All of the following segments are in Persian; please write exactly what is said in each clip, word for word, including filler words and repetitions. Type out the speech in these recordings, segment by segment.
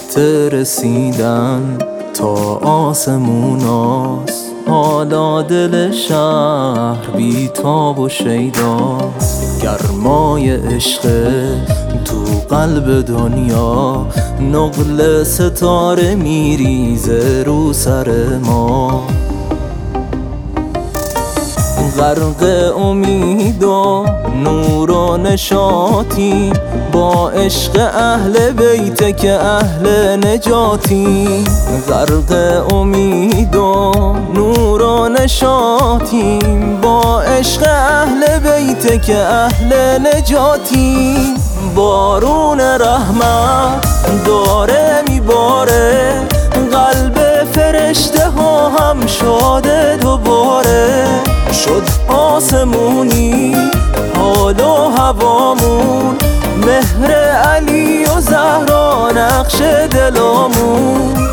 وقت رسیدن تا آسموناست، حالا دل شهر بیتاب و شیداست. گرمای عشق تو قلب دنیا، نقل ستاره میریزه رو سر ما. غرق امید و نور و نشاطی، با عشق اهل بیت که اهل نجاتی. غرق امید و نور و نشاطی، با عشق اهل بیت که اهل نجاتی. بارون رحمت داره میباره، قلب فرشته ها هم شاده دوباره. شد آسمونی حال و هوامون، مهر علی و زهرا نقش دلامون.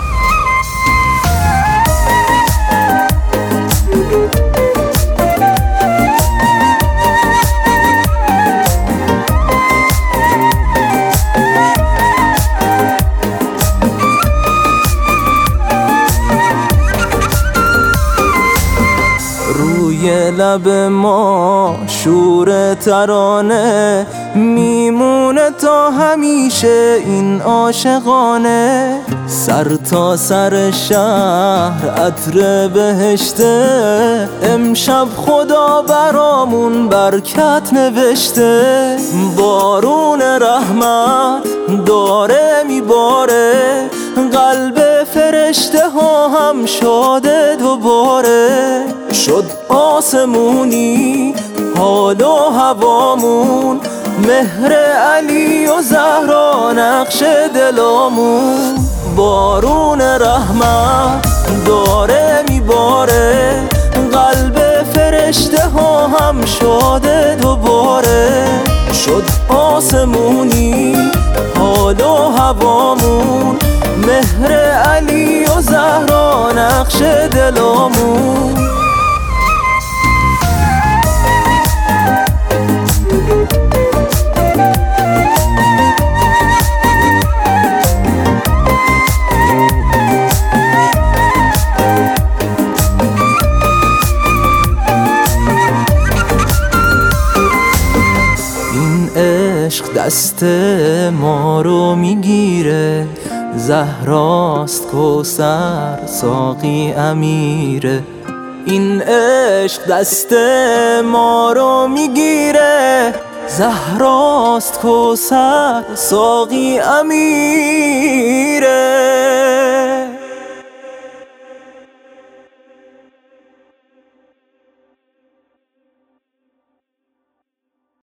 روی لب ما شور ترانه، میمونه تا همیشه این عاشقانه. سر تا سر شهر عطر بهشته، امشب خدا برامون برکت نوشته. بارون رحمت داره میباره، قلب فرشته ها هم شاده دوباره. شد آسمونی حال و هوامون، مهر علی و زهرا نقش دلامون. بارون رحمت داره میباره، قلب فرشته ها هم شاده دوباره. شد آسمونی حال و هوامون، مهر علی و زهرا نقش دلامون. عشق دست ما رو میگیره، زهراست کوثر ساقی امیره. این عشق دست ما رو میگیره، زهراست کوثر ساقی امیره.